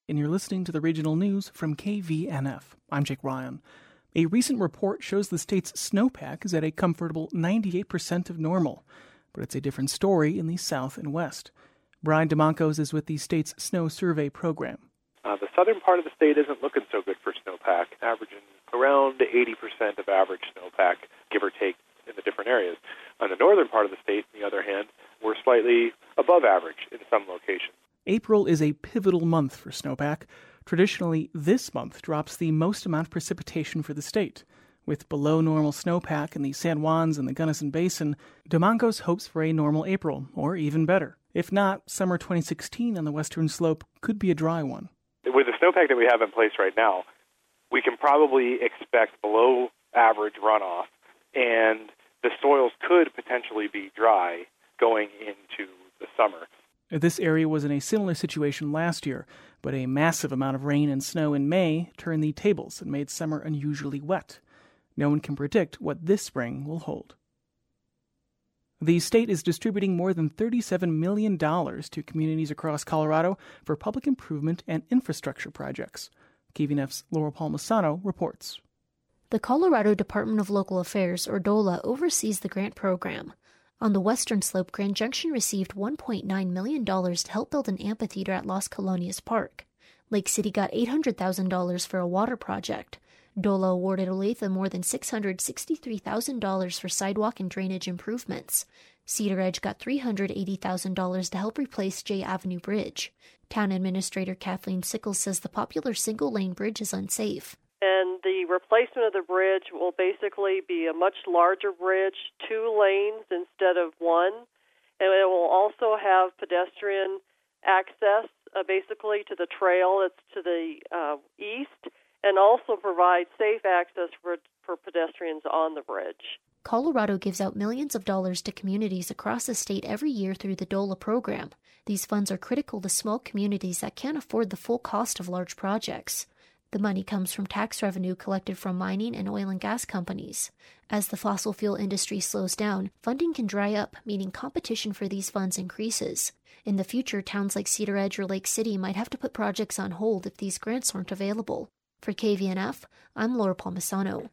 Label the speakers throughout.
Speaker 1: And you're listening to the regional news from KVNF. I'm Jake Ryan. A recent report shows the state's snowpack is at a comfortable 98% of normal, but it's a different story in the south and west. Brian DeMoncos is with the state's snow survey program.
Speaker 2: The southern part of the state isn't looking so good for snowpack, averaging around 80% of average snowpack, give or take, in the different areas. On the northern part of the state, on the other hand, we're slightly above average in some locations.
Speaker 1: April is a pivotal month for snowpack. Traditionally, this month drops the most amount of precipitation for the state. With below normal snowpack in the San Juans and the Gunnison Basin, DeMoncos hopes for a normal April, or even better. If not, summer 2016 on the western slope could be a dry one.
Speaker 2: With the snowpack that we have in place right now, we can probably expect below average runoff, and the soils could potentially be dry going into the summer.
Speaker 1: This area was in a similar situation last year, but a massive amount of rain and snow in May turned the tables and made summer unusually wet. No one can predict what this spring will hold. The state is distributing more than $37 million to communities across Colorado for public improvement and infrastructure projects. KVNF's Laura Palmisano reports.
Speaker 3: The Colorado Department of Local Affairs, or DOLA, oversees the grant program. On the western slope, Grand Junction received $1.9 million to help build an amphitheater at Las Colonias Park. Lake City got $800,000 for a water project. DOLA awarded Olathe more than $663,000 for sidewalk and drainage improvements. Cedar Edge got $380,000 to help replace J Avenue Bridge. Town Administrator Kathleen Sickles says the popular single-lane bridge is unsafe.
Speaker 4: And the replacement of the bridge will basically be a much larger bridge, 2 lanes instead of 1. And it will also have pedestrian access, basically to the trail that's to the east, and also provide safe access for pedestrians on the bridge.
Speaker 3: Colorado gives out millions of dollars to communities across the state every year through the DOLA program. These funds are critical to small communities that can't afford the full cost of large projects. The money comes from tax revenue collected from mining and oil and gas companies. As the fossil fuel industry slows down, funding can dry up, meaning competition for these funds increases. In the future, towns like Cedar Edge or Lake City might have to put projects on hold if these grants aren't available. For KVNF, I'm Laura Palmisano.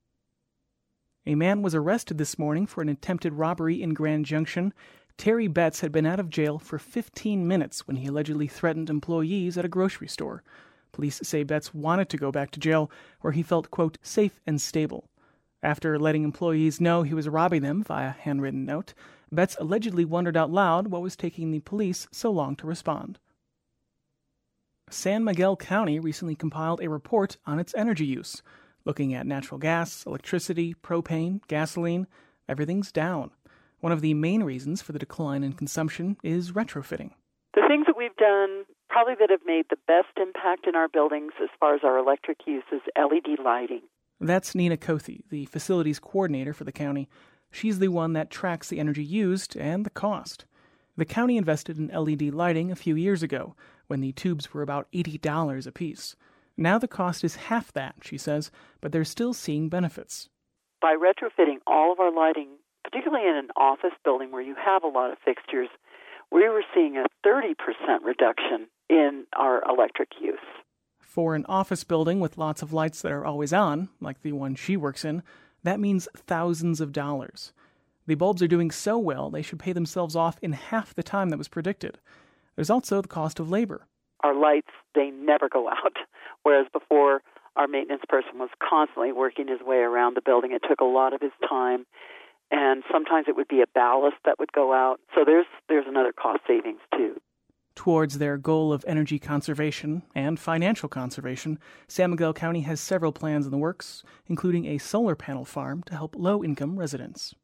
Speaker 1: A man was arrested this morning for an attempted robbery in Grand Junction. Terry Betts had been out of jail for 15 minutes when he allegedly threatened employees at a grocery store. Police say Betts wanted to go back to jail, where he felt, quote, safe and stable. After letting employees know he was robbing them via handwritten note, Betts allegedly wondered out loud what was taking the police so long to respond. San Miguel County recently compiled a report on its energy use, looking at natural gas, electricity, propane, gasoline. Everything's down. One of the main reasons for the decline in consumption is retrofitting.
Speaker 5: The things that we've done probably that have made the best impact in our buildings as far as our electric use is LED lighting.
Speaker 1: That's Nina Kothi, the facilities coordinator for the county. She's the one that tracks the energy used and the cost. The county invested in LED lighting a few years ago, when the tubes were about $80 apiece. Now the cost is half that, she says, but they're still seeing benefits.
Speaker 5: By retrofitting all of our lighting, particularly in an office building where you have a lot of fixtures, we were seeing a 30% reduction in our electric use.
Speaker 1: For an office building with lots of lights that are always on, like the one she works in, that means thousands of dollars. The bulbs are doing so well they should pay themselves off in half the time that was predicted. There's also the cost of labor.
Speaker 5: Our lights, they never go out, whereas before our maintenance person was constantly working his way around the building. It took a lot of his time, and sometimes it would be a ballast that would go out. So there's another cost savings, too.
Speaker 1: Towards their goal of energy conservation and financial conservation, San Miguel County has several plans in the works, including a solar panel farm to help low-income residents.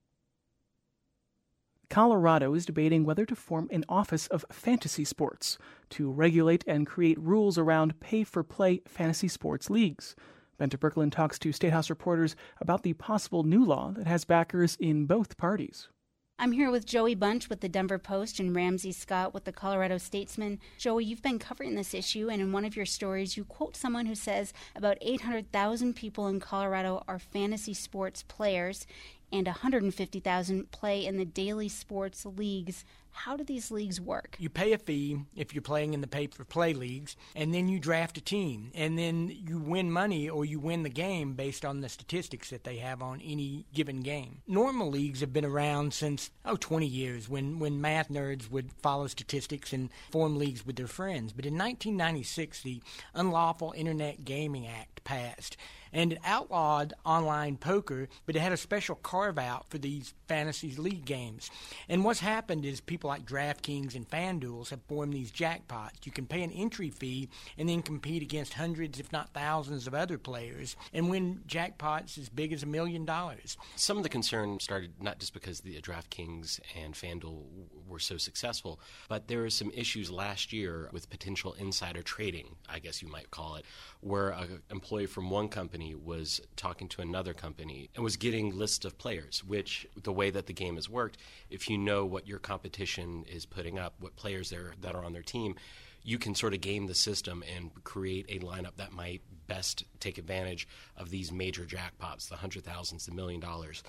Speaker 1: Colorado is debating whether to form an Office of Fantasy Sports to regulate and create rules around pay-for-play fantasy sports leagues. Bente Birkeland talks to State House reporters about the possible new law that has backers in both parties.
Speaker 6: I'm here with Joey Bunch with the Denver Post and Ramsey Scott with the Colorado Statesman. Joey, you've been covering this issue, and in one of your stories, you quote someone who says about 800,000 people in Colorado are fantasy sports players and 150,000 play in the daily sports leagues. How do these leagues work?
Speaker 7: You pay a fee if you're playing in the pay-for-play leagues, and then you draft a team, and then you win money or you win the game based on the statistics that they have on any given game. Normal leagues have been around since, 20 years when math nerds would follow statistics and form leagues with their friends. But in 1996, the Unlawful Internet Gaming Act passed, and it outlawed online poker, but it had a special carve-out for these fantasy league games. And what's happened is people like DraftKings and FanDuel have formed these jackpots. You can pay an entry fee and then compete against hundreds, if not thousands, of other players and win jackpots as big as $1 million.
Speaker 8: Some of the concern started not just because the DraftKings and FanDuel were so successful, but there were some issues last year with potential insider trading, I guess you might call it, where an employee from one company was talking to another company and was getting lists of players, which the way that the game has worked, if you know what your competition is putting up, what players that are on their team, you can sort of game the system and create a lineup that might best take advantage of these major jackpots, the $100,000s, the $1 million.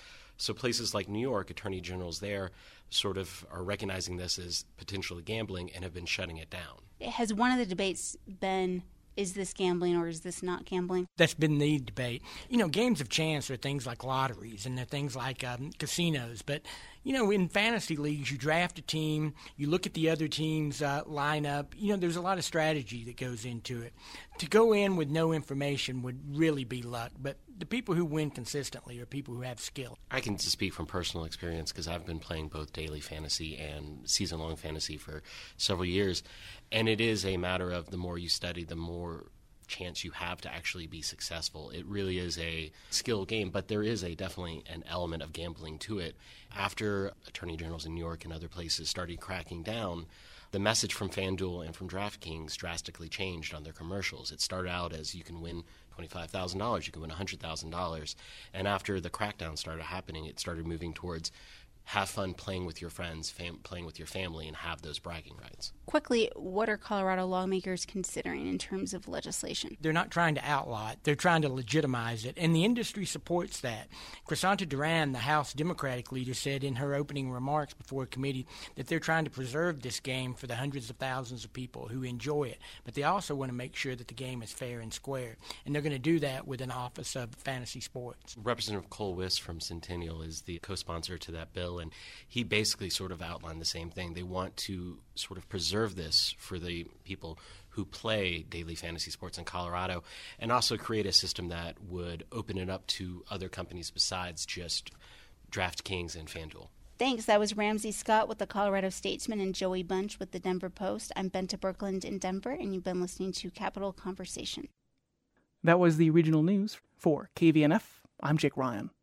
Speaker 8: So places like New York, attorney generals there sort of are recognizing this as potentially gambling and have been shutting it down.
Speaker 6: Has one of the debates been, is this gambling or is this not gambling?
Speaker 7: That's been the debate. Games of chance are things like lotteries and they're things like casinos. But, in fantasy leagues, you draft a team, you look at the other team's lineup. There's a lot of strategy that goes into it. To go in with no information would really be luck. But the people who win consistently are people who have skill.
Speaker 8: I can speak from personal experience because I've been playing both daily fantasy and season-long fantasy for several years. And it is a matter of the more you study, the more chance you have to actually be successful. It really is a skill game, but there is definitely an element of gambling to it. After attorney generals in New York and other places started cracking down, the message from FanDuel and from DraftKings drastically changed on their commercials. It started out as you can win $25,000, you can win $100,000. And after the crackdown started happening, it started moving towards have fun playing with your friends, playing with your family, and have those bragging rights.
Speaker 6: Quickly, what are Colorado lawmakers considering in terms of legislation?
Speaker 7: They're not trying to outlaw it. They're trying to legitimize it, and the industry supports that. Crisanta Duran, the House Democratic leader, said in her opening remarks before a committee that they're trying to preserve this game for the hundreds of thousands of people who enjoy it, but they also want to make sure that the game is fair and square, and they're going to do that with an Office of Fantasy Sports.
Speaker 8: Representative Cole Wiss from Centennial is the co-sponsor to that bill, and he basically sort of outlined the same thing. They want to sort of preserve this for the people who play daily fantasy sports in Colorado and also create a system that would open it up to other companies besides just DraftKings and FanDuel.
Speaker 6: Thanks. That was Ramsey Scott with the Colorado Statesman and Joey Bunch with the Denver Post. I'm Benta Birkeland in Denver, and you've been listening to Capital Conversation.
Speaker 1: That was the regional news. For KVNF, I'm Jake Ryan.